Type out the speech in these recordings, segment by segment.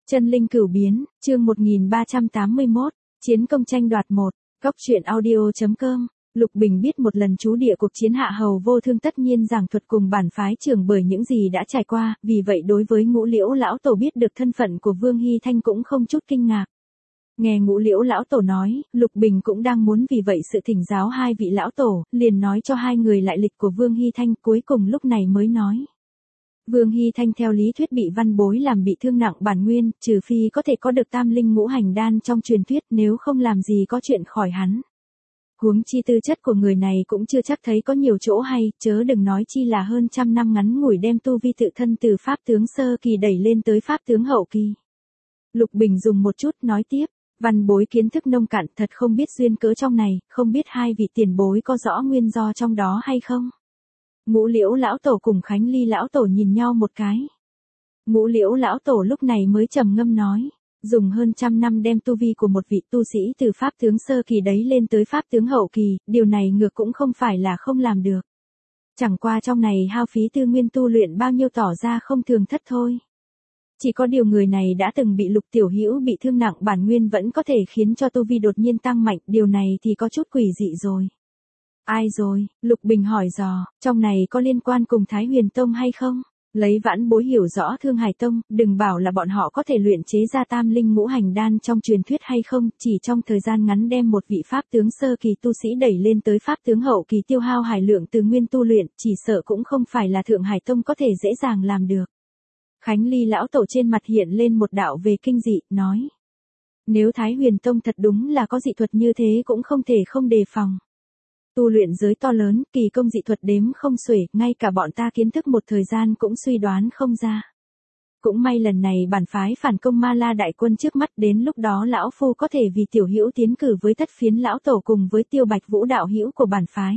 Chân linh cửu biến, chương 1381, chiến công tranh đoạt 1, góc truyện audio.com. Lục Bình biết một lần trú địa cuộc chiến Hạ Hầu Vô Thương tất nhiên giảng thuật cùng bản phái trưởng bởi những gì đã trải qua, vì vậy đối với Ngũ Liễu lão tổ biết được thân phận của Vương Hy Thanh cũng không chút kinh ngạc. Nghe Ngũ Liễu lão tổ nói, Lục Bình cũng đang muốn vì vậy sự thỉnh giáo hai vị lão tổ, liền nói cho hai người lại lịch của Vương Hy Thanh, cuối cùng lúc này mới nói. Vương Hy Thanh theo lý thuyết bị văn bối làm bị thương nặng bản nguyên, trừ phi có thể có được tam linh ngũ hành đan trong truyền thuyết, nếu không làm gì có chuyện khỏi hắn. Huống chi tư chất của người này cũng chưa chắc thấy có nhiều chỗ hay, chớ đừng nói chi là hơn trăm năm ngắn ngủi đem tu vi tự thân từ pháp tướng sơ kỳ đẩy lên tới pháp tướng hậu kỳ. Lục Bình dùng một chút nói tiếp, văn bối kiến thức nông cạn thật không biết duyên cớ trong này, không biết hai vị tiền bối có rõ nguyên do trong đó hay không? Ngũ Liễu lão tổ cùng Khánh Ly lão tổ nhìn nhau một cái. Ngũ Liễu lão tổ lúc này mới trầm ngâm nói, dùng hơn trăm năm đem tu vi của một vị tu sĩ từ pháp tướng sơ kỳ đấy lên tới pháp tướng hậu kỳ, điều này ngược cũng không phải là không làm được. Chẳng qua trong này hao phí tư nguyên tu luyện bao nhiêu tỏ ra không thường thất thôi. Chỉ có điều người này đã từng bị Lục Tiểu Hữu bị thương nặng bản nguyên vẫn có thể khiến cho tu vi đột nhiên tăng mạnh, điều này thì có chút quỷ dị rồi. Ai rồi? Lục Bình hỏi dò, trong này có liên quan cùng Thái Huyền Tông hay không? Lấy vãn bối hiểu rõ Thương Hải Tông, đừng bảo là bọn họ có thể luyện chế ra tam linh ngũ hành đan trong truyền thuyết hay không, chỉ trong thời gian ngắn đem một vị pháp tướng sơ kỳ tu sĩ đẩy lên tới pháp tướng hậu kỳ tiêu hao hải lượng từ nguyên tu luyện, chỉ sợ cũng không phải là Thượng Hải Tông có thể dễ dàng làm được. Khánh Ly lão tổ trên mặt hiện lên một đạo về kinh dị, nói. Nếu Thái Huyền Tông thật đúng là có dị thuật như thế cũng không thể không đề phòng. Tu luyện giới to lớn, kỳ công dị thuật đếm không xuể, ngay cả bọn ta kiến thức một thời gian cũng suy đoán không ra. Cũng may lần này bản phái phản công Ma La đại quân trước mắt, đến lúc đó lão phu có thể vì Tiểu Hữu tiến cử với Thất Phiến lão tổ cùng với Tiêu Bạch Vũ đạo hữu của bản phái.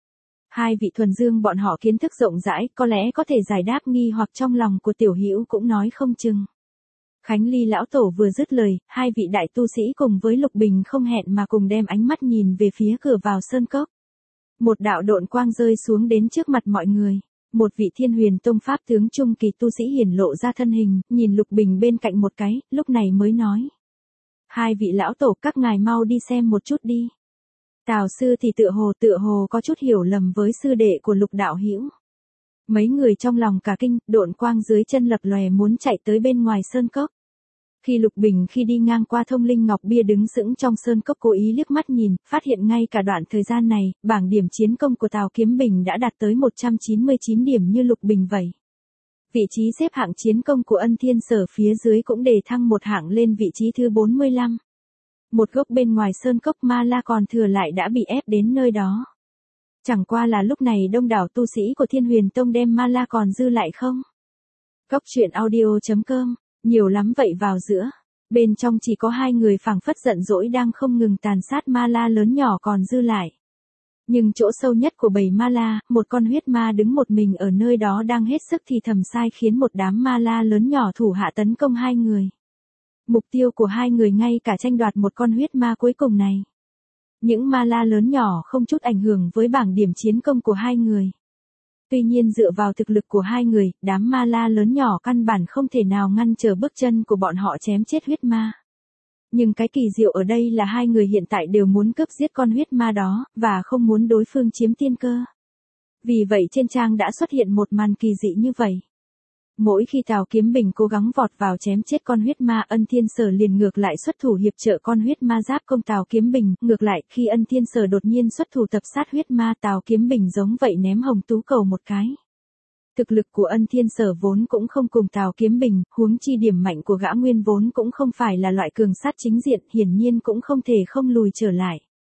Hai vị thuần dương bọn họ kiến thức rộng rãi, có lẽ có thể giải đáp nghi hoặc trong lòng của Tiểu Hữu cũng nói không chừng. Khánh Ly lão tổ vừa dứt lời, hai vị đại tu sĩ cùng với Lục Bình không hẹn mà cùng đem ánh mắt nhìn về phía cửa vào sơn cốc. Một đạo độn quang rơi xuống đến trước mặt mọi người. Một vị Thiên Huyền Tông pháp tướng trung kỳ tu sĩ hiển lộ ra thân hình, nhìn Lục Bình bên cạnh một cái, lúc này mới nói. Hai vị lão tổ, các ngài mau đi xem một chút đi. Tào sư thì tựa hồ có chút hiểu lầm với sư đệ của Lục đạo hữu. Mấy người trong lòng cả kinh, độn quang dưới chân lập lòe muốn chạy tới bên ngoài sơn cốc. Khi Lục Bình khi đi ngang qua Thông Linh Ngọc Bia đứng sững trong sơn cốc cố ý liếc mắt nhìn, phát hiện ngay cả đoạn thời gian này, bảng điểm chiến công của Tào Kiếm Bình đã đạt tới 199 điểm như Lục Bình vậy. Vị trí xếp hạng chiến công của Ân Thiên Sở phía dưới cũng đề thăng một hạng lên vị trí thứ 45. Một gốc bên ngoài sơn cốc Ma La còn thừa lại đã bị ép đến nơi đó. Chẳng qua là lúc này đông đảo tu sĩ của Thiên Huyền Tông đem Ma La còn dư lại không? Góc truyện audio.com. Nhiều lắm vậy vào giữa. Bên trong chỉ có hai người phảng phất giận dỗi đang không ngừng tàn sát Ma La lớn nhỏ còn dư lại. Nhưng chỗ sâu nhất của bầy Ma La, một con huyết ma đứng một mình ở nơi đó đang hết sức thì thầm sai khiến một đám Ma La lớn nhỏ thủ hạ tấn công hai người. Mục tiêu của hai người ngay cả tranh đoạt một con huyết ma cuối cùng này. Những Ma La lớn nhỏ không chút ảnh hưởng với bảng điểm chiến công của hai người. Tuy nhiên dựa vào thực lực của hai người, đám Ma La lớn nhỏ căn bản không thể nào ngăn trở bước chân của bọn họ chém chết huyết ma. Nhưng cái kỳ diệu ở đây là hai người hiện tại đều muốn cướp giết con huyết ma đó, và không muốn đối phương chiếm tiên cơ. Vì vậy trên trang đã xuất hiện một màn kỳ dị như vậy. Mỗi khi Tào Kiếm Bình cố gắng vọt vào chém chết con huyết ma, Ân Thiên Sở liền ngược lại xuất thủ hiệp trợ con huyết ma giáp công Tào Kiếm Bình, ngược lại khi Ân Thiên Sở đột nhiên xuất thủ tập sát huyết ma, Tào Kiếm Bình giống vậy ném hồng tú cầu một cái. Thực lực của Ân Thiên Sở vốn cũng không cùng Tào Kiếm Bình, huống chi điểm mạnh của gã nguyên vốn cũng không phải là loại cường sát chính diện, hiển nhiên cũng không thể không lùi trở lại.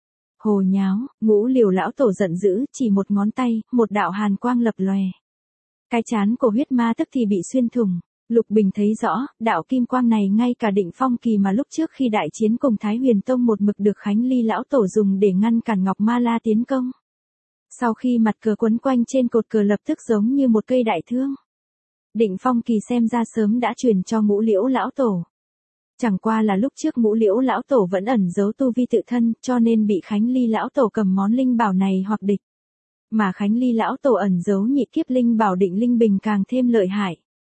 Hồ nháo, Ngũ Liều lão tổ giận dữ, chỉ một ngón tay, một đạo hàn quang lập lòe. Cái trán của huyết ma tức thì bị xuyên thủng. Lục Bình thấy rõ, đạo kim quang này ngay cả Định Phong kỳ mà lúc trước khi đại chiến cùng Thái Huyền Tông một mực được Khánh Ly lão tổ dùng để ngăn cản Ngọc Ma La tiến công. Sau khi mặt cờ quấn quanh trên cột cờ lập tức giống như một cây đại thương. Định Phong kỳ xem ra sớm đã truyền cho Ngũ Liễu lão tổ. Chẳng qua là lúc trước Ngũ Liễu lão tổ vẫn ẩn giấu tu vi tự thân, cho nên bị Khánh Ly lão tổ cầm món linh bảo này hoặc địch. Mà Khánh Ly lão tổ ẩn giấu nhị kiếp linh bảo Định Linh Bình càng thêm lợi hại.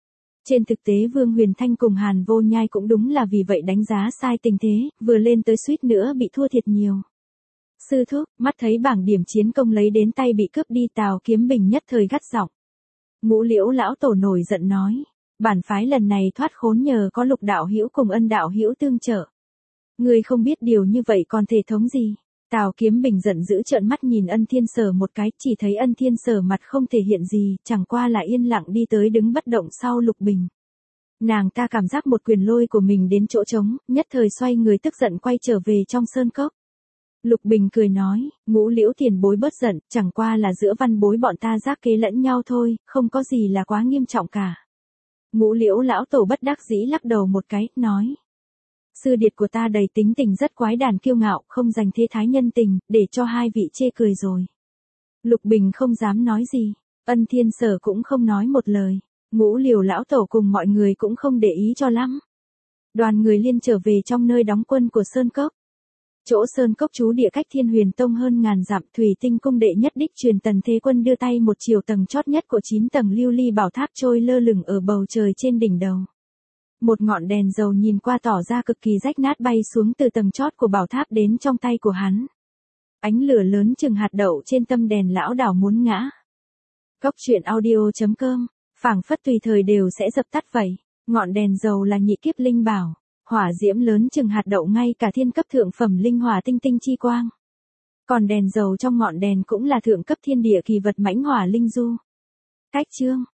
Trên thực tế Vương Huyền Thanh cùng Hàn Vô Nhai cũng đúng là vì vậy đánh giá sai tình thế, vừa lên tới suýt nữa bị thua thiệt nhiều. Sư thúc, mắt thấy bảng điểm chiến công lấy đến tay bị cướp đi, Tào Kiếm Bình nhất thời gắt giọng. Ngũ Liễu lão tổ nổi giận nói, bản phái lần này thoát khốn nhờ có Lục đạo hữu cùng Ân đạo hữu tương trợ. Ngươi không biết điều như vậy còn thể thống gì? Tào Kiếm Bình giận dữ trợn mắt nhìn Ân Thiên Sở một cái, chỉ thấy Ân Thiên Sở mặt không thể hiện gì, chẳng qua là yên lặng đi tới đứng bất động sau Lục Bình. Nàng ta cảm giác một quyền lôi của mình đến chỗ trống, nhất thời xoay người tức giận quay trở về trong sơn cốc. Lục Bình cười nói, Ngũ Liễu tiền bối bớt giận, chẳng qua là giữa văn bối bọn ta giác kế lẫn nhau thôi, không có gì là quá nghiêm trọng cả. Ngũ Liễu lão tổ bất đắc dĩ lắc đầu một cái, nói. Sư điệt của ta đầy tính tình rất quái đản kiêu ngạo, không dành thế thái nhân tình, để cho hai vị chê cười rồi. Lục Bình không dám nói gì, Ân Thiên Sở cũng không nói một lời, Ngũ Liễu lão tổ cùng mọi người cũng không để ý cho lắm. Đoàn người liên trở về trong nơi đóng quân của Sơn Cốc. Chỗ Sơn Cốc trú địa cách Thiên Huyền Tông hơn ngàn dặm, Thủy Tinh cung đệ nhất đích truyền Tần Thế Quân đưa tay một chiều tầng chót nhất của 9 tầng lưu ly bảo tháp trôi lơ lửng ở bầu trời trên đỉnh đầu. Một ngọn đèn dầu nhìn qua tỏ ra cực kỳ rách nát bay xuống từ tầng chót của bảo tháp đến trong tay của hắn. Ánh lửa lớn chừng hạt đậu trên tâm đèn lão đảo muốn ngã. Cốc truyện audio.com, phảng phất tùy thời đều sẽ dập tắt vậy. Ngọn đèn dầu là nhị kiếp linh bảo, hỏa diễm lớn chừng hạt đậu ngay cả thiên cấp thượng phẩm linh hỏa tinh tinh chi quang. Còn đèn dầu trong ngọn đèn cũng là thượng cấp thiên địa kỳ vật mãnh hỏa linh du. Cách chương